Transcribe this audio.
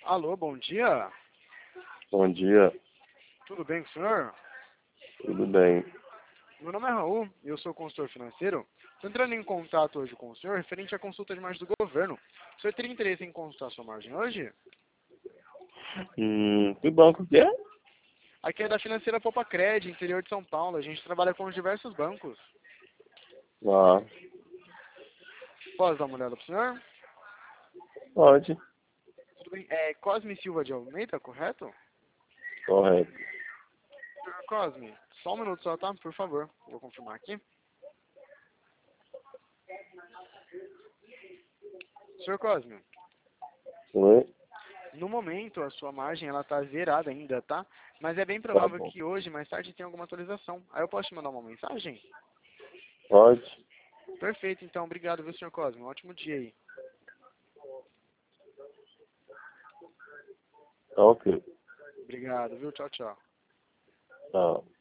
Alô, bom dia. Bom dia, Tudo bem com o senhor? tudo bem? Meu nome é Raul e eu sou consultor financeiro. Estou entrando em contato hoje com o senhor referente à consulta de margem do governo. O senhor teria interesse em consultar sua margem hoje? Que banco que é? Aqui é da Financeira Popacred, interior de São Paulo. A gente trabalha com diversos bancos. Ah, Posso dar uma olhada para o senhor? pode, Tudo bem. É Cosme Silva de Almeida, correto? correto. Senhor Cosme, só um minuto só, tá? Por favor. Vou confirmar aqui. Senhor Cosme, Oi? no momento a sua margem ela tá zerada ainda, tá? Mas é bem Tá provável bom. que hoje, mais tarde, tenha alguma atualização. Aí eu posso te mandar uma mensagem? Pode? Perfeito, então. Obrigado, viu, senhor Cosme? Um ótimo dia aí. Tá ok. Obrigado, viu? Tchau, tchau. Tá.